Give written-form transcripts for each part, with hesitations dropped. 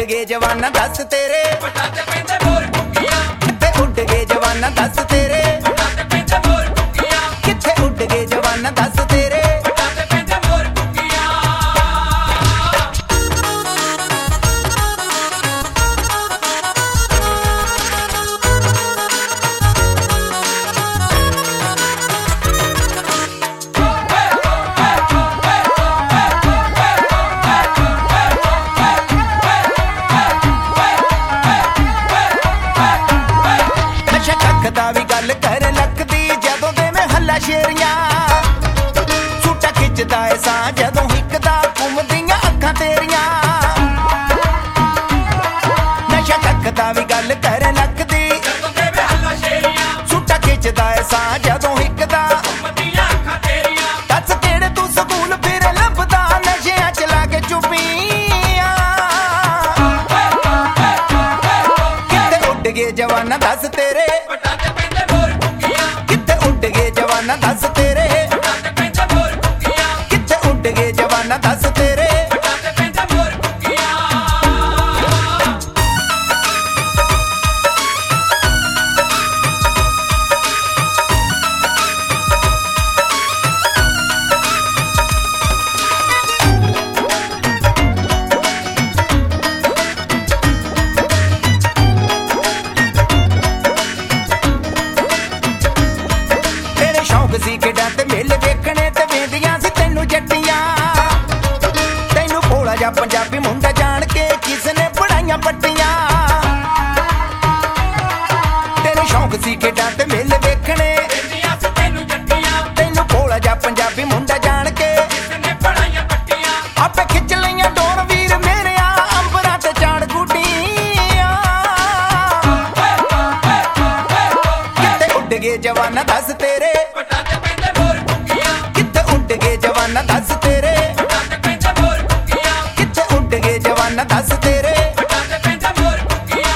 गए जवाना दस तेरे पटाते पैंदे मोर कुक्कियां किथे उड़ गए जवाना दस तेरे पटाते पैंदे मोर कुक्कियां किथे उड़ गए जवाना दस तेरे पटाते पैंदे मोर कुक्कियां दा भी गल कर लकदी जदों दे मैं हल्ला शेरियां सूटा खिचदा ऐ सा जदों हिकदा घुमदियां अखां तेरियां नशा टकदा भी गल कर लकदी जदों दे मैं हल्ला शेरियां सूटा खिचदा ऐ सा जदों हिकदा घुमदियां अखां तेरियां दस केड़े तू स्कूल फिर लभदा नशियां च ला के चुपियां किथे उड़ गए जवाना दस तेरे पटाते पैंदे मोर कुक्कियां किथे उड़ गए जवाना दस तेरे पटाते पैंदे मोर कुक्कियां किथे उड़ गए जवाना दस तेरे पटाते पैंदे मोर कुक्कियां सी खेडां ते मेले वेखणे ते वेंदियां सी तैनू जट्टियां तैनू भोला जा पंजाबी मुंडा जान के किसने पढ़ाइयां पट्टियां तेरे शौक सी खेडां ते मेले वेखणे वेंदियां सी तैनू जट्टियां तैनू भोला जा पंजाबी मुंडा जान के किसने पढ़ाइयां पट्टियां आपे खिच लईयां डोर वीर मेरेया अंबरां ते चाड़ गुड्डियां किथे उड़ गए जवाना दस तेरे पटाते पैंदे मोर कुक्कियां किथे उड़ गए जवाना दस तेरे पटाते पैंदे मोर कुक्कियां किथे उड़ गए जवाना दस तेरे पटाते पैंदे मोर कुक्कियां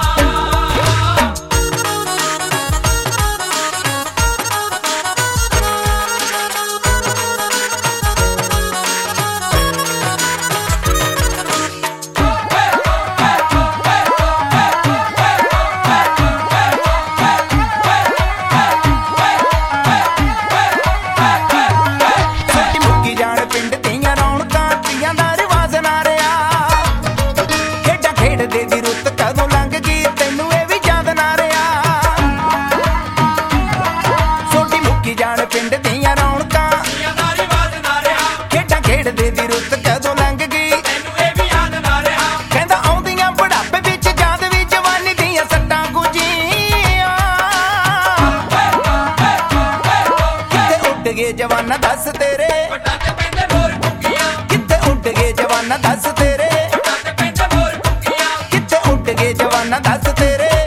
पिंड दियां रौनकां दुनियादारी वाद ना रहा खेडां खेडदे दी रुत कदों लंघ गई तैनू ए भी याद ना रहा कहंदा आउंदियां बुढ़ापे विच याद वी जवानी दियां सट्टां गुजियां किथे उड़ गए जवाना दस तेरे पटाते पैंदे मोर कुक्कियां किथे उड़ गए जवाना दस तेरे पटाते पैंदे मोर कुक्कियां किथे उड़ गए जवाना दस तेरे